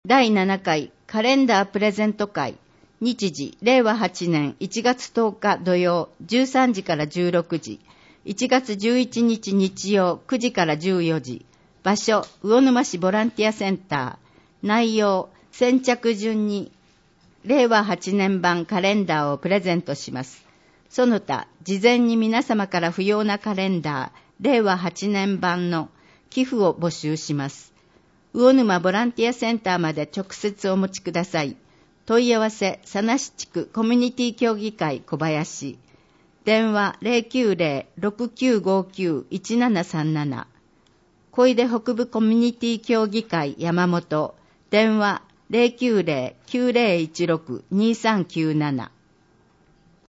第7回カレンダープレゼント会、日時令和8年1月10日土曜13時から16時、1月11日日曜9時から14時、場所魚沼市ボランティアセンター、内容先着順に令和8年版カレンダーをプレゼントします。その他事前に皆様から不要なカレンダー令和8年版の寄付を募集します。魚沼ボランティアセンターまで直接お持ちください。問い合わせ佐梨地区コミュニティ協議会小林、電話 090-6959-1737、 小出北部コミュニティ協議会山本、電話 090-9016-2397